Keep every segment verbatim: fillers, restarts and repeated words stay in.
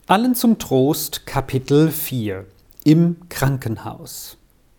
Allen zum Trost, Kapitel vier. Im Krankenhaus.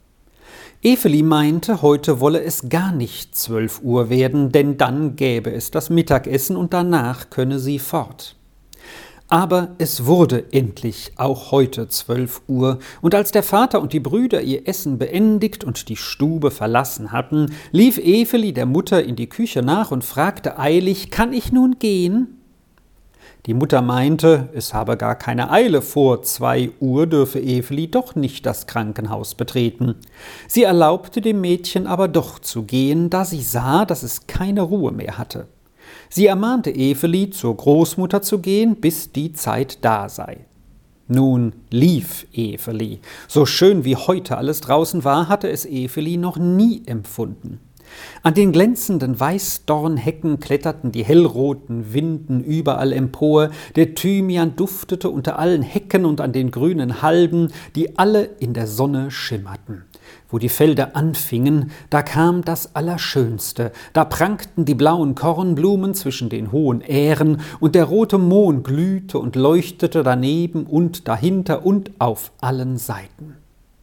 Eveli meinte, heute wolle es gar nicht zwölf Uhr werden, denn dann gäbe es das Mittagessen und danach könne sie fort. Aber es wurde endlich auch heute zwölf Uhr, und als der Vater und die Brüder ihr Essen beendigt und die Stube verlassen hatten, lief Eveli der Mutter in die Küche nach und fragte eilig: »Kann ich nun gehen?« Die Mutter meinte, es habe gar keine Eile, vor zwei Uhr dürfe Eveli doch nicht das Krankenhaus betreten. Sie erlaubte dem Mädchen aber doch zu gehen, da sie sah, dass es keine Ruhe mehr hatte. Sie ermahnte Eveli, zur Großmutter zu gehen, bis die Zeit da sei. Nun lief Eveli. So schön wie heute alles draußen war, hatte es Eveli noch nie empfunden. An den glänzenden Weißdornhecken kletterten die hellroten Winden überall empor, der Thymian duftete unter allen Hecken und an den grünen Halmen, die alle in der Sonne schimmerten. Wo die Felder anfingen, da kam das Allerschönste, da prangten die blauen Kornblumen zwischen den hohen Ähren, und der rote Mohn glühte und leuchtete daneben und dahinter und auf allen Seiten.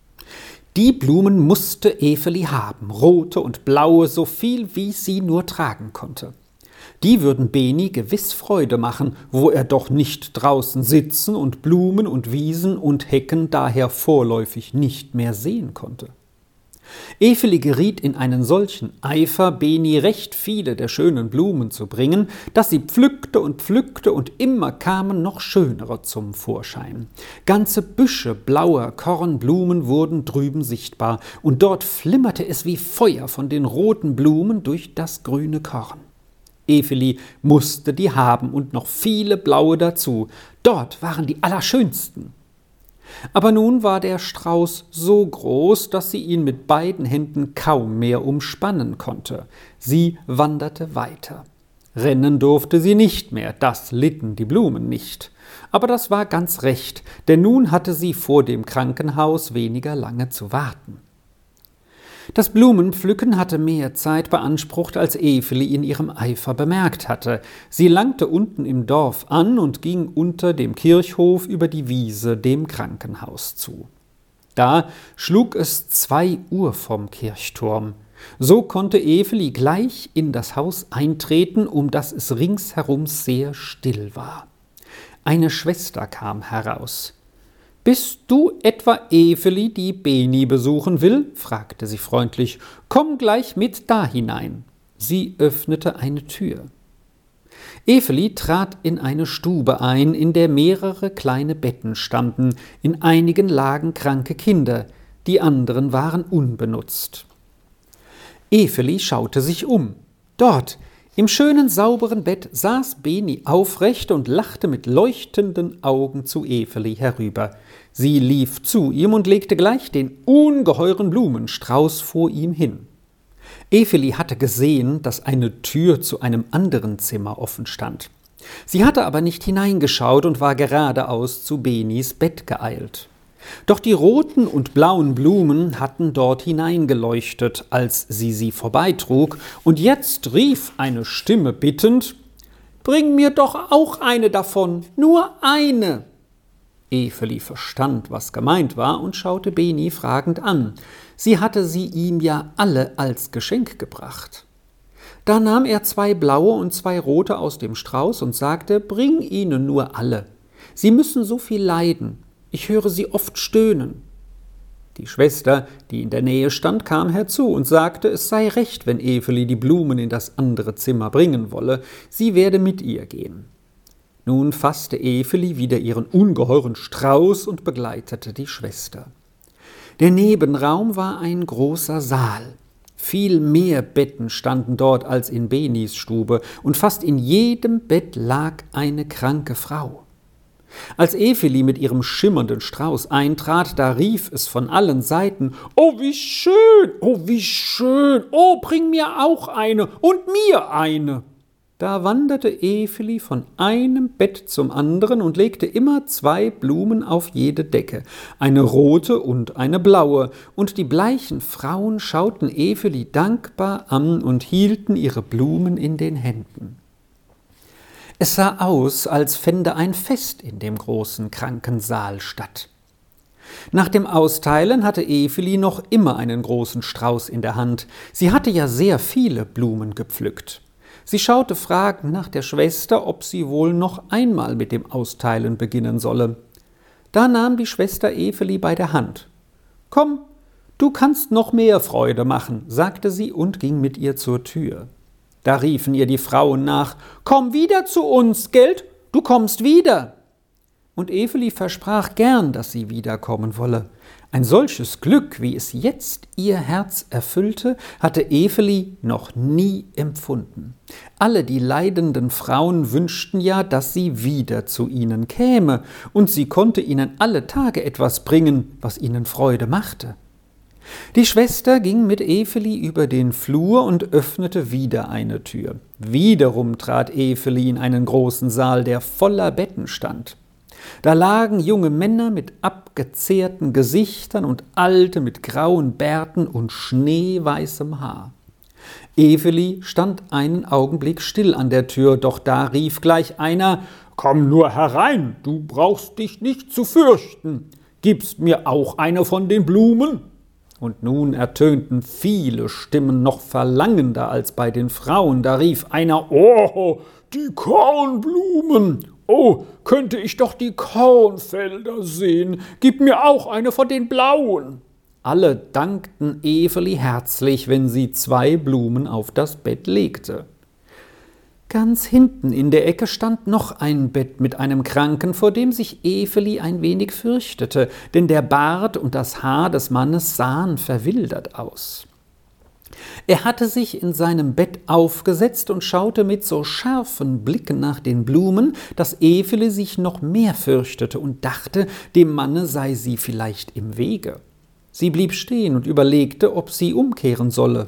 Die Blumen musste Eveli haben, rote und blaue, so viel wie sie nur tragen konnte. Die würden Beni gewiss Freude machen, wo er doch nicht draußen sitzen und Blumen und Wiesen und Hecken daher vorläufig nicht mehr sehen konnte. Eveli geriet in einen solchen Eifer, Beni recht viele der schönen Blumen zu bringen, dass sie pflückte und pflückte, und immer kamen noch schönere zum Vorschein. Ganze Büsche blauer Kornblumen wurden drüben sichtbar, und dort flimmerte es wie Feuer von den roten Blumen durch das grüne Korn. Eveli musste die haben und noch viele blaue dazu. Dort waren die allerschönsten. Aber nun war der Strauß so groß, dass sie ihn mit beiden Händen kaum mehr umspannen konnte. Sie wanderte weiter. Rennen durfte sie nicht mehr, das litten die Blumen nicht. Aber das war ganz recht, denn nun hatte sie vor dem Krankenhaus weniger lange zu warten. Das Blumenpflücken hatte mehr Zeit beansprucht, als Eveli in ihrem Eifer bemerkt hatte. Sie langte unten im Dorf an und ging unter dem Kirchhof über die Wiese dem Krankenhaus zu. Da schlug es zwei Uhr vom Kirchturm. So konnte Eveli gleich in das Haus eintreten, um das es ringsherum sehr still war. Eine Schwester kam heraus. »Bist du etwa Eveli, die Beni besuchen will?« fragte sie freundlich. »Komm gleich mit da hinein.« Sie öffnete eine Tür. Eveli trat in eine Stube ein, in der mehrere kleine Betten standen. In einigen lagen kranke Kinder, die anderen waren unbenutzt. Eveli schaute sich um. Dort, im schönen, sauberen Bett, saß Beni aufrecht und lachte mit leuchtenden Augen zu Eveli herüber. Sie lief zu ihm und legte gleich den ungeheuren Blumenstrauß vor ihm hin. Eveli hatte gesehen, dass eine Tür zu einem anderen Zimmer offen stand. Sie hatte aber nicht hineingeschaut und war geradeaus zu Benis Bett geeilt. Doch die roten und blauen Blumen hatten dort hineingeleuchtet, als sie sie vorbeitrug, und jetzt rief eine Stimme bittend: »Bring mir doch auch eine davon, nur eine!« Eveli verstand, was gemeint war, und schaute Beni fragend an. Sie hatte sie ihm ja alle als Geschenk gebracht. Da nahm er zwei blaue und zwei rote aus dem Strauß und sagte: »Bring ihnen nur alle. Sie müssen so viel leiden. Ich höre sie oft stöhnen.« Die Schwester, die in der Nähe stand, kam herzu und sagte, es sei recht, wenn Eveli die Blumen in das andere Zimmer bringen wolle. Sie werde mit ihr gehen. Nun fasste Eveli wieder ihren ungeheuren Strauß und begleitete die Schwester. Der Nebenraum war ein großer Saal. Viel mehr Betten standen dort als in Benis Stube, und fast in jedem Bett lag eine kranke Frau. Als Eveli mit ihrem schimmernden Strauß eintrat, da rief es von allen Seiten: »Oh, wie schön! Oh, wie schön! Oh, bring mir auch eine und mir eine!« Da wanderte Eveli von einem Bett zum anderen und legte immer zwei Blumen auf jede Decke, eine rote und eine blaue, und die bleichen Frauen schauten Eveli dankbar an und hielten ihre Blumen in den Händen. Es sah aus, als fände ein Fest in dem großen Krankensaal statt. Nach dem Austeilen hatte Efeli noch immer einen großen Strauß in der Hand. Sie hatte ja sehr viele Blumen gepflückt. Sie schaute fragend nach der Schwester, ob sie wohl noch einmal mit dem Austeilen beginnen solle. Da nahm die Schwester Efeli bei der Hand. »Komm, du kannst noch mehr Freude machen«, sagte sie und ging mit ihr zur Tür. Da riefen ihr die Frauen nach, »Komm wieder zu uns, Gelt, du kommst wieder!« Und Efeli versprach gern, dass sie wiederkommen wolle. Ein solches Glück, wie es jetzt ihr Herz erfüllte, hatte Efeli noch nie empfunden. Alle die leidenden Frauen wünschten ja, dass sie wieder zu ihnen käme, und sie konnte ihnen alle Tage etwas bringen, was ihnen Freude machte. Die Schwester ging mit Efeli über den Flur und öffnete wieder eine Tür. Wiederum trat Efeli in einen großen Saal, der voller Betten stand. Da lagen junge Männer mit abgezehrten Gesichtern und alte mit grauen Bärten und schneeweißem Haar. Efeli stand einen Augenblick still an der Tür, doch da rief gleich einer, »Komm nur herein, du brauchst dich nicht zu fürchten. Gibst mir auch eine von den Blumen?« Und nun ertönten viele Stimmen noch verlangender als bei den Frauen. Da rief einer, »Oh, die Kornblumen! Oh, könnte ich doch die Kornfelder sehen. Gib mir auch eine von den blauen.« Alle dankten Efeli herzlich, wenn sie zwei Blumen auf das Bett legte. Ganz hinten in der Ecke stand noch ein Bett mit einem Kranken, vor dem sich Efeli ein wenig fürchtete, denn der Bart und das Haar des Mannes sahen verwildert aus. Er hatte sich in seinem Bett aufgesetzt und schaute mit so scharfen Blicken nach den Blumen, dass Efeli sich noch mehr fürchtete und dachte, dem Manne sei sie vielleicht im Wege. Sie blieb stehen und überlegte, ob sie umkehren solle.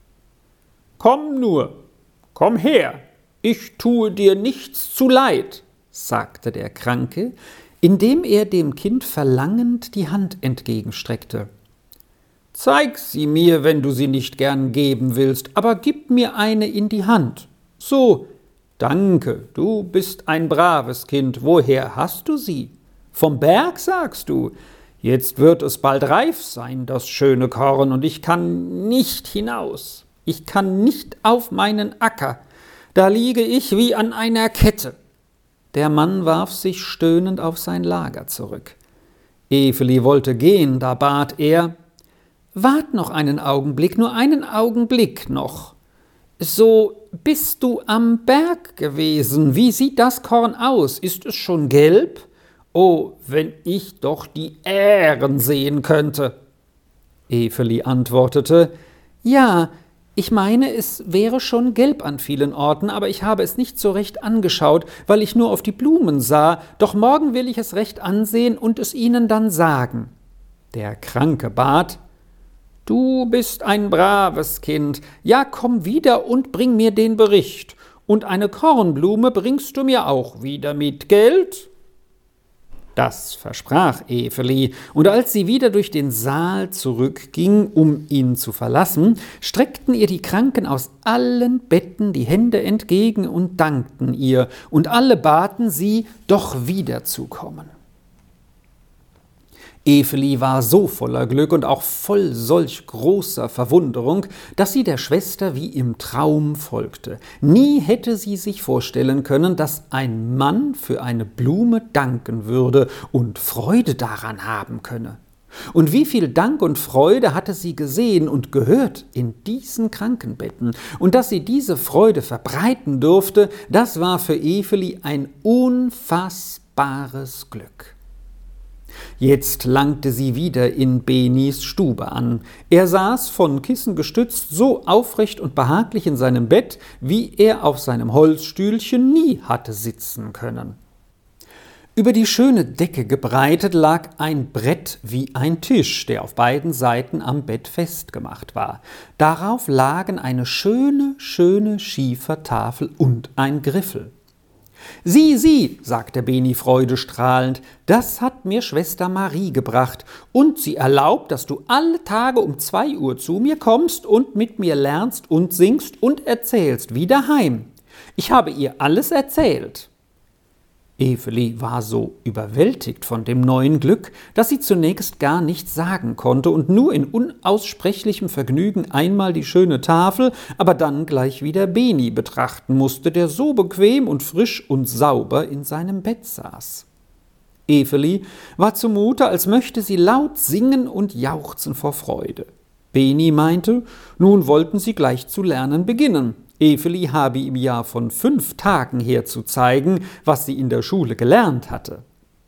»Komm nur, komm her, ich tue dir nichts zuleid«, sagte der Kranke, indem er dem Kind verlangend die Hand entgegenstreckte. »Zeig sie mir, wenn du sie nicht gern geben willst, aber gib mir eine in die Hand. So, danke, du bist ein braves Kind. Woher hast du sie? Vom Berg, sagst du? Jetzt wird es bald reif sein, das schöne Korn, und ich kann nicht hinaus. Ich kann nicht auf meinen Acker. Da liege ich wie an einer Kette.« Der Mann warf sich stöhnend auf sein Lager zurück. Efeli wollte gehen, da bat er, »Wart noch einen Augenblick, nur einen Augenblick noch. So, bist du am Berg gewesen? Wie sieht das Korn aus? Ist es schon gelb? Oh, wenn ich doch die Ähren sehen könnte!« Efeli antwortete, »Ja, ich meine, es wäre schon gelb an vielen Orten, aber ich habe es nicht so recht angeschaut, weil ich nur auf die Blumen sah. Doch morgen will ich es recht ansehen und es ihnen dann sagen.« Der Kranke bat, »Du bist ein braves Kind. Ja, komm wieder und bring mir den Bericht. Und eine Kornblume bringst du mir auch wieder mit, Gelt?« Das versprach Efeli, und als sie wieder durch den Saal zurückging, um ihn zu verlassen, streckten ihr die Kranken aus allen Betten die Hände entgegen und dankten ihr, und alle baten sie, doch wiederzukommen. Efeli war so voller Glück und auch voll solch großer Verwunderung, dass sie der Schwester wie im Traum folgte. Nie hätte sie sich vorstellen können, dass ein Mann für eine Blume danken würde und Freude daran haben könne. Und wie viel Dank und Freude hatte sie gesehen und gehört in diesen Krankenbetten. Und dass sie diese Freude verbreiten durfte, das war für Efeli ein unfassbares Glück. Jetzt langte sie wieder in Benis Stube an. Er saß von Kissen gestützt so aufrecht und behaglich in seinem Bett, wie er auf seinem Holzstühlchen nie hatte sitzen können. Über die schöne Decke gebreitet lag ein Brett wie ein Tisch, der auf beiden Seiten am Bett festgemacht war. Darauf lagen eine schöne, schöne Schiefertafel und ein Griffel. »Sieh, sieh«, sagte Beni freudestrahlend, »das hat mir Schwester Marie gebracht, und sie erlaubt, dass du alle Tage um zwei Uhr zu mir kommst und mit mir lernst und singst und erzählst wie daheim. Ich habe ihr alles erzählt.« Eveli war so überwältigt von dem neuen Glück, dass sie zunächst gar nichts sagen konnte und nur in unaussprechlichem Vergnügen einmal die schöne Tafel, aber dann gleich wieder Beni betrachten musste, der so bequem und frisch und sauber in seinem Bett saß. Eveli war zumute, als möchte sie laut singen und jauchzen vor Freude. Beni meinte, nun wollten sie gleich zu lernen beginnen. Eveli habe ihm ja von fünf Tagen her zu zeigen, was sie in der Schule gelernt hatte.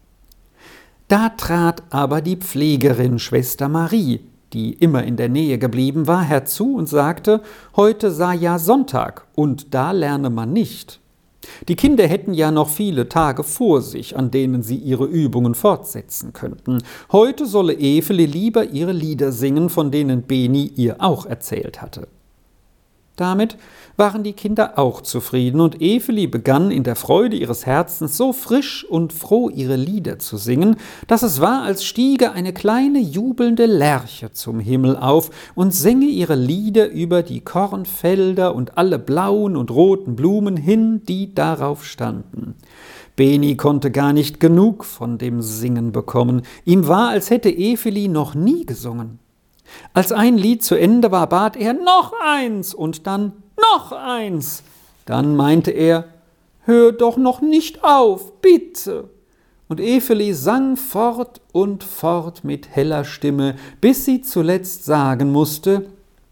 Da trat aber die Pflegerin Schwester Marie, die immer in der Nähe geblieben war, herzu und sagte, heute sei ja Sonntag und da lerne man nicht. Die Kinder hätten ja noch viele Tage vor sich, an denen sie ihre Übungen fortsetzen könnten. Heute solle Eveli lieber ihre Lieder singen, von denen Beni ihr auch erzählt hatte. Damit waren die Kinder auch zufrieden, und Eveli begann in der Freude ihres Herzens so frisch und froh ihre Lieder zu singen, dass es war, als stiege eine kleine jubelnde Lerche zum Himmel auf und sänge ihre Lieder über die Kornfelder und alle blauen und roten Blumen hin, die darauf standen. Beni konnte gar nicht genug von dem Singen bekommen. Ihm war, als hätte Eveli noch nie gesungen. Als ein Lied zu Ende war, bat er noch eins und dann noch eins. Dann meinte er, hör doch noch nicht auf, bitte. Und Eveli sang fort und fort mit heller Stimme, bis sie zuletzt sagen musste,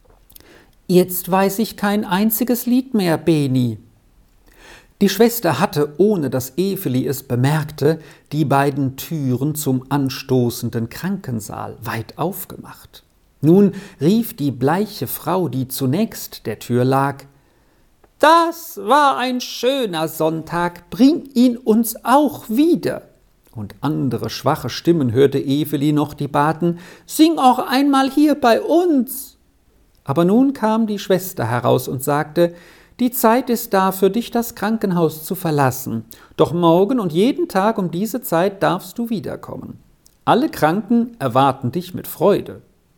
jetzt weiß ich kein einziges Lied mehr, Beni. Die Schwester hatte, ohne dass Eveli es bemerkte, die beiden Türen zum anstoßenden Krankensaal weit aufgemacht. Nun rief die bleiche Frau, die zunächst der Tür lag, »Das war ein schöner Sonntag, bring ihn uns auch wieder!« Und andere schwache Stimmen hörte Eveli noch, die baten, »Sing auch einmal hier bei uns!« Aber nun kam die Schwester heraus und sagte, »Die Zeit ist da, für dich das Krankenhaus zu verlassen. Doch morgen und jeden Tag um diese Zeit darfst du wiederkommen. Alle Kranken erwarten dich mit Freude.«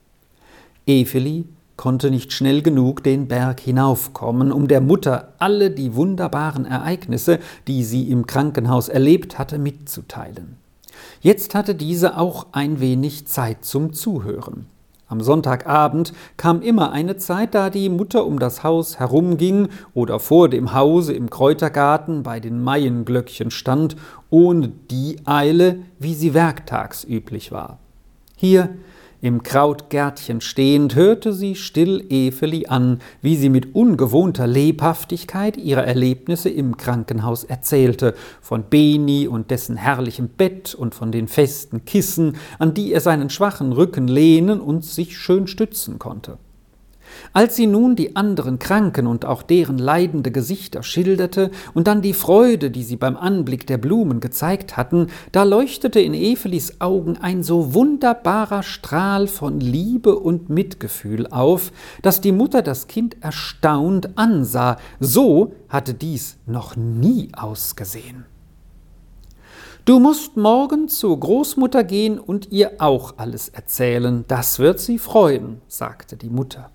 Eveli konnte nicht schnell genug den Berg hinaufkommen, um der Mutter alle die wunderbaren Ereignisse, die sie im Krankenhaus erlebt hatte, mitzuteilen. Jetzt hatte diese auch ein wenig Zeit zum Zuhören. Am Sonntagabend kam immer eine Zeit, da die Mutter um das Haus herumging oder vor dem Hause im Kräutergarten bei den Maienglöckchen stand, ohne die Eile, wie sie werktags üblich war. Hier im Krautgärtchen stehend hörte sie still Eveli an, wie sie mit ungewohnter Lebhaftigkeit ihre Erlebnisse im Krankenhaus erzählte, von Beni und dessen herrlichem Bett und von den festen Kissen, an die er seinen schwachen Rücken lehnen und sich schön stützen konnte. Als sie nun die anderen Kranken und auch deren leidende Gesichter schilderte und dann die Freude, die sie beim Anblick der Blumen gezeigt hatten, da leuchtete in Evelis Augen ein so wunderbarer Strahl von Liebe und Mitgefühl auf, dass die Mutter das Kind erstaunt ansah. So hatte dies noch nie ausgesehen. »Du musst morgen zur Großmutter gehen und ihr auch alles erzählen, das wird sie freuen«, sagte die Mutter.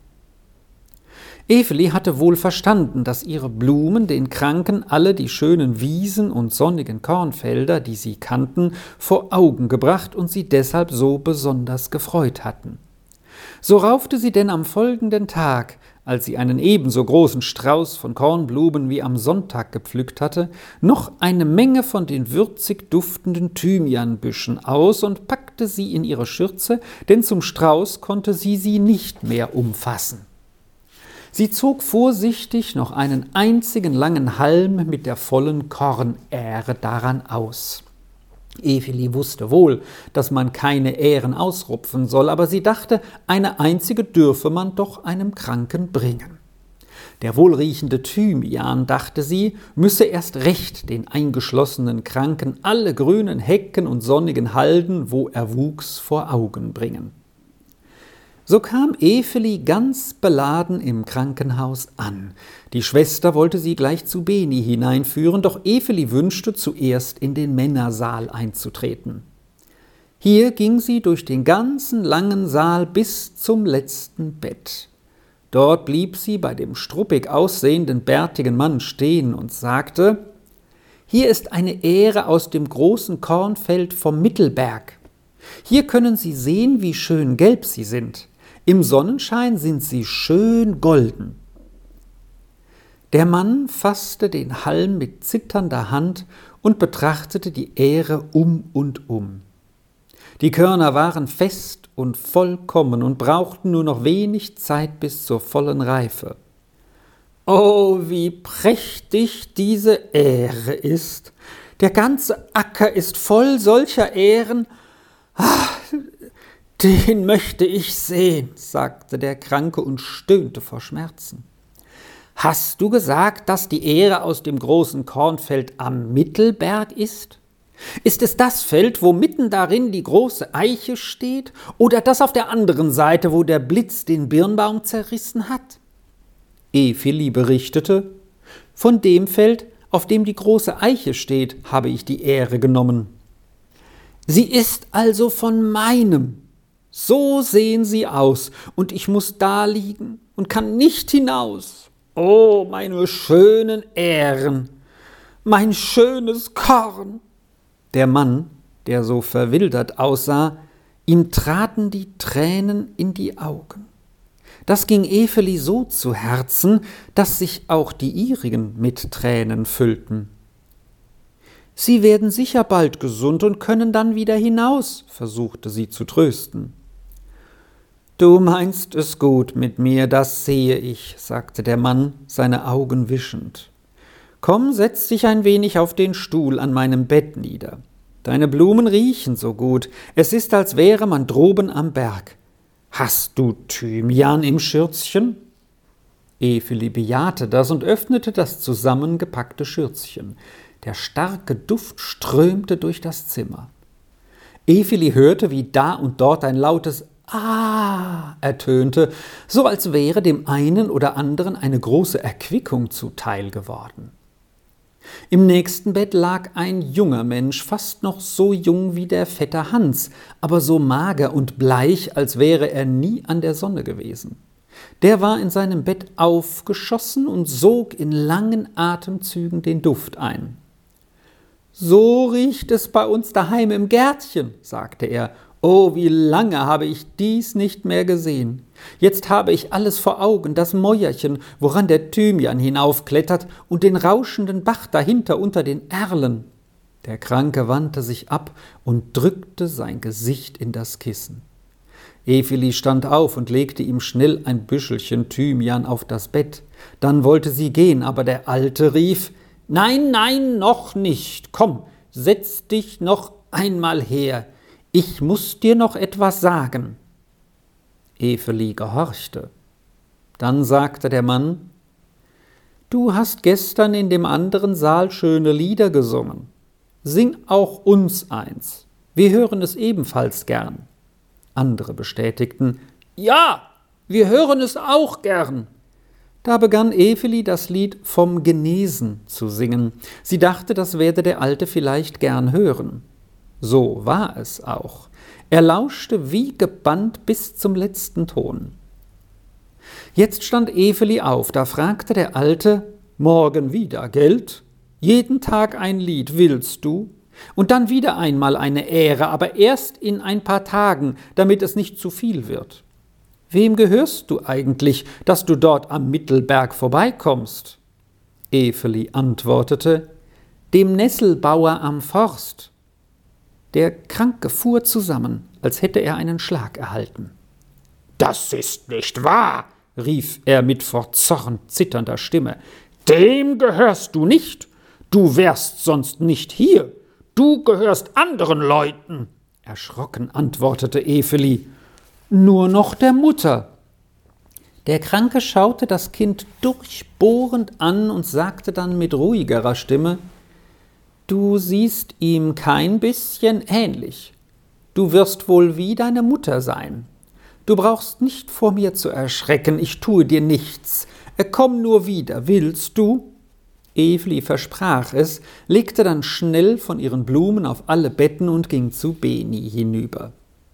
Eveli hatte wohl verstanden, dass ihre Blumen den Kranken alle die schönen Wiesen und sonnigen Kornfelder, die sie kannten, vor Augen gebracht und sie deshalb so besonders gefreut hatten. So raufte sie denn am folgenden Tag, als sie einen ebenso großen Strauß von Kornblumen wie am Sonntag gepflückt hatte, noch eine Menge von den würzig duftenden Thymianbüschen aus und packte sie in ihre Schürze, denn zum Strauß konnte sie sie nicht mehr umfassen. Sie zog vorsichtig noch einen einzigen langen Halm mit der vollen Kornähre daran aus. Eveli wusste wohl, dass man keine Ähren ausrupfen soll, aber sie dachte, eine einzige dürfe man doch einem Kranken bringen. Der wohlriechende Thymian, dachte sie, müsse erst recht den eingeschlossenen Kranken alle grünen Hecken und sonnigen Halden, wo er wuchs, vor Augen bringen. So kam Eveli ganz beladen im Krankenhaus an. Die Schwester wollte sie gleich zu Beni hineinführen, doch Eveli wünschte, zuerst in den Männersaal einzutreten. Hier ging sie durch den ganzen langen Saal bis zum letzten Bett. Dort blieb sie bei dem struppig aussehenden, bärtigen Mann stehen und sagte: »Hier ist eine Ähre aus dem großen Kornfeld vom Mittelberg. Hier können Sie sehen, wie schön gelb sie sind. Im Sonnenschein sind sie schön golden.« Der Mann fasste den Halm mit zitternder Hand und betrachtete die Ähre um und um. Die Körner waren fest und vollkommen und brauchten nur noch wenig Zeit bis zur vollen Reife. »Oh, wie prächtig diese Ähre ist! Der ganze Acker ist voll solcher Ähren. Ah, den möchte ich sehen«, sagte der Kranke und stöhnte vor Schmerzen. »Hast du gesagt, dass die Ähre aus dem großen Kornfeld am Mittelberg ist? Ist es das Feld, wo mitten darin die große Eiche steht, oder das auf der anderen Seite, wo der Blitz den Birnbaum zerrissen hat?« Epheli berichtete: »Von dem Feld, auf dem die große Eiche steht, habe ich die Ähre genommen.« »Sie ist also von meinem. So sehen sie aus, und ich muss da liegen und kann nicht hinaus. Oh, meine schönen Ähren, mein schönes Korn!« Der Mann, der so verwildert aussah, ihm traten die Tränen in die Augen. Das ging Epheli so zu Herzen, dass sich auch die ihrigen mit Tränen füllten. »Sie werden sicher bald gesund und können dann wieder hinaus«, versuchte sie zu trösten. »Du meinst es gut mit mir, das sehe ich«, sagte der Mann, seine Augen wischend. »Komm, setz dich ein wenig auf den Stuhl an meinem Bett nieder. Deine Blumen riechen so gut, es ist, als wäre man droben am Berg. Hast du Thymian im Schürzchen?« Epheli bejahte das und öffnete das zusammengepackte Schürzchen. Der starke Duft strömte durch das Zimmer. Epheli hörte, wie da und dort ein lautes »Ah« ertönte, so als wäre dem einen oder anderen eine große Erquickung zuteil geworden. Im nächsten Bett lag ein junger Mensch, fast noch so jung wie der Vetter Hans, aber so mager und bleich, als wäre er nie an der Sonne gewesen. Der war in seinem Bett aufgeschossen und sog in langen Atemzügen den Duft ein. »So riecht es bei uns daheim im Gärtchen«, sagte er. »Oh, wie lange habe ich dies nicht mehr gesehen. Jetzt habe ich alles vor Augen, das Mäuerchen, woran der Thymian hinaufklettert, und den rauschenden Bach dahinter unter den Erlen.« Der Kranke wandte sich ab und drückte sein Gesicht in das Kissen. Epheli stand auf und legte ihm schnell ein Büschelchen Thymian auf das Bett. Dann wollte sie gehen, aber der Alte rief: »Nein, nein, noch nicht. Komm, setz dich noch einmal her. Ich muß dir noch etwas sagen.« Epheli gehorchte. Dann sagte der Mann: »Du hast gestern in dem anderen Saal schöne Lieder gesungen. Sing auch uns eins. Wir hören es ebenfalls gern.« Andere bestätigten: »Ja, wir hören es auch gern.« Da begann Epheli das Lied »Vom Genesen« zu singen. Sie dachte, das werde der Alte vielleicht gern hören. So war es auch. Er lauschte wie gebannt bis zum letzten Ton. Jetzt stand Epheli auf, da fragte der Alte: »Morgen wieder, Geld? Jeden Tag ein Lied, willst du? Und dann wieder einmal eine Ähre, aber erst in ein paar Tagen, damit es nicht zu viel wird. Wem gehörst du eigentlich, dass du dort am Mittelberg vorbeikommst?« Epheli antwortete: »Dem Nesselbauer am Forst.« Der Kranke fuhr zusammen, als hätte er einen Schlag erhalten. »Das ist nicht wahr«, rief er mit vor Zorn zitternder Stimme. »Dem gehörst du nicht. Du wärst sonst nicht hier. Du gehörst anderen Leuten.« Erschrocken antwortete Epheli: »Nur noch der Mutter.« Der Kranke schaute das Kind durchbohrend an und sagte dann mit ruhigerer Stimme: »Du siehst ihm kein bisschen ähnlich. Du wirst wohl wie deine Mutter sein. Du brauchst nicht vor mir zu erschrecken, ich tue dir nichts. Komm nur wieder, willst du?« Epheli versprach es, legte dann schnell von ihren Blumen auf alle Betten und ging zu Beni hinüber.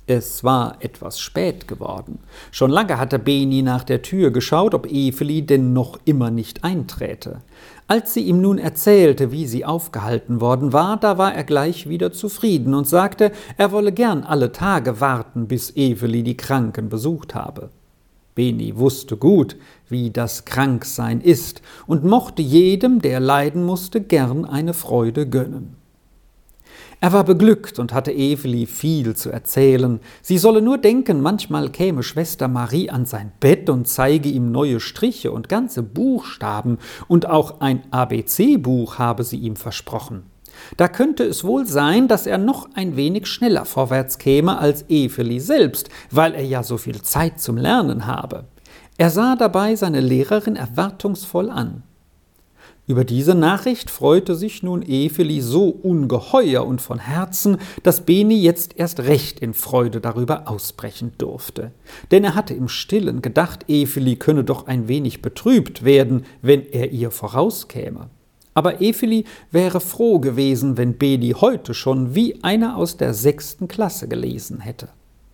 Es war etwas spät geworden. Schon lange hatte Beni nach der Tür geschaut, ob Eveli denn noch immer nicht einträte. Als sie ihm nun erzählte, wie sie aufgehalten worden war, da war er gleich wieder zufrieden und sagte, er wolle gern alle Tage warten, bis Eveli die Kranken besucht habe. Beni wusste gut, wie das Kranksein ist und mochte jedem, der leiden musste, gern eine Freude gönnen. Er war beglückt und hatte Eveli viel zu erzählen. Sie solle nur denken, manchmal käme Schwester Marie an sein Bett und zeige ihm neue Striche und ganze Buchstaben, und auch ein A B C-Buch habe sie ihm versprochen. Da könnte es wohl sein, dass er noch ein wenig schneller vorwärts käme als Eveli selbst, weil er ja so viel Zeit zum Lernen habe. Er sah dabei seine Lehrerin erwartungsvoll an. Über diese Nachricht freute sich nun Eveli so ungeheuer und von Herzen, dass Beni jetzt erst recht in Freude darüber ausbrechen durfte. Denn er hatte im Stillen gedacht, Eveli könne doch ein wenig betrübt werden, wenn er ihr vorauskäme. Aber Eveli wäre froh gewesen, wenn Beni heute schon wie einer aus der sechsten Klasse gelesen hätte.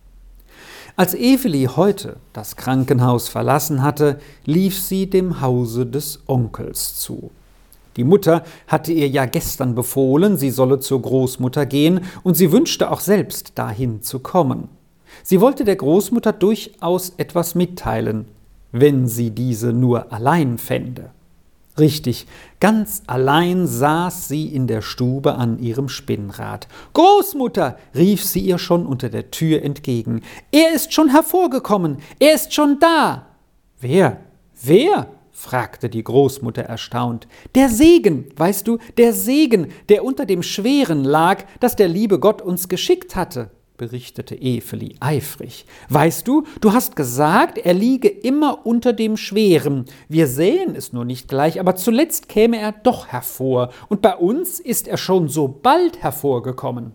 Als Eveli heute das Krankenhaus verlassen hatte, lief sie dem Hause des Onkels zu. Die Mutter hatte ihr ja gestern befohlen, sie solle zur Großmutter gehen, und sie wünschte auch selbst, dahin zu kommen. Sie wollte der Großmutter durchaus etwas mitteilen, wenn sie diese nur allein fände. Richtig, ganz allein saß sie in der Stube an ihrem Spinnrad. »Großmutter«, rief sie ihr schon unter der Tür entgegen, »er ist schon hervorgekommen, er ist schon da!« »Wer? Wer?« fragte die Großmutter erstaunt. »Der Segen, weißt du, der Segen, der unter dem Schweren lag, das der liebe Gott uns geschickt hatte«, berichtete Eveli eifrig. »Weißt du, du hast gesagt, er liege immer unter dem Schweren. Wir sähen es nur nicht gleich, aber zuletzt käme er doch hervor, und bei uns ist er schon so bald hervorgekommen.«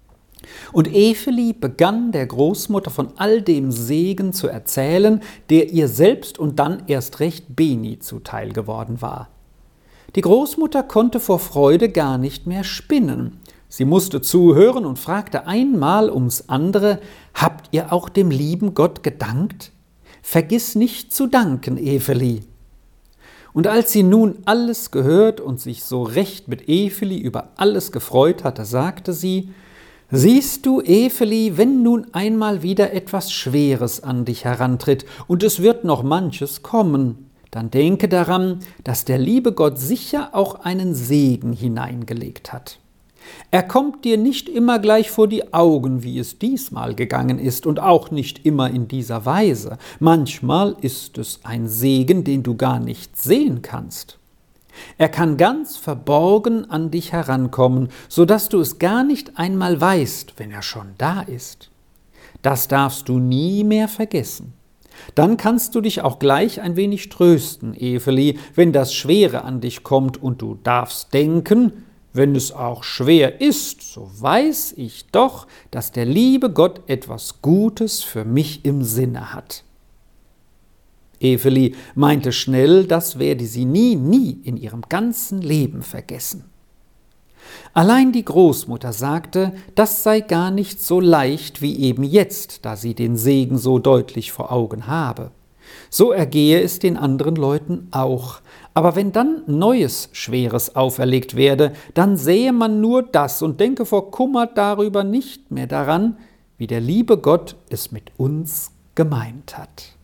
Und Eveli begann der Großmutter von all dem Segen zu erzählen, der ihr selbst und dann erst recht Beni zuteil geworden war. Die Großmutter konnte vor Freude gar nicht mehr spinnen. Sie musste zuhören und fragte einmal ums andere, »Habt ihr auch dem lieben Gott gedankt? Vergiss nicht zu danken, Eveli.« Und als sie nun alles gehört und sich so recht mit Eveli über alles gefreut hatte, sagte sie, »Siehst du, Eveli, wenn nun einmal wieder etwas Schweres an dich herantritt, und es wird noch manches kommen, dann denke daran, dass der liebe Gott sicher auch einen Segen hineingelegt hat. Er kommt dir nicht immer gleich vor die Augen, wie es diesmal gegangen ist, und auch nicht immer in dieser Weise. Manchmal ist es ein Segen, den du gar nicht sehen kannst. Er kann ganz verborgen an dich herankommen, so dass du es gar nicht einmal weißt, wenn er schon da ist. Das darfst du nie mehr vergessen. Dann kannst du dich auch gleich ein wenig trösten, Eveli, wenn das Schwere an dich kommt, und du darfst denken, wenn es auch schwer ist, so weiß ich doch, dass der liebe Gott etwas Gutes für mich im Sinne hat.« Eveli meinte schnell, das werde sie nie, nie in ihrem ganzen Leben vergessen. Allein die Großmutter sagte, das sei gar nicht so leicht wie eben jetzt, da sie den Segen so deutlich vor Augen habe. So ergehe es den anderen Leuten auch. Aber wenn dann Neues Schweres auferlegt werde, dann sähe man nur das und denke vor Kummer darüber nicht mehr daran, wie der liebe Gott es mit uns gemeint hat.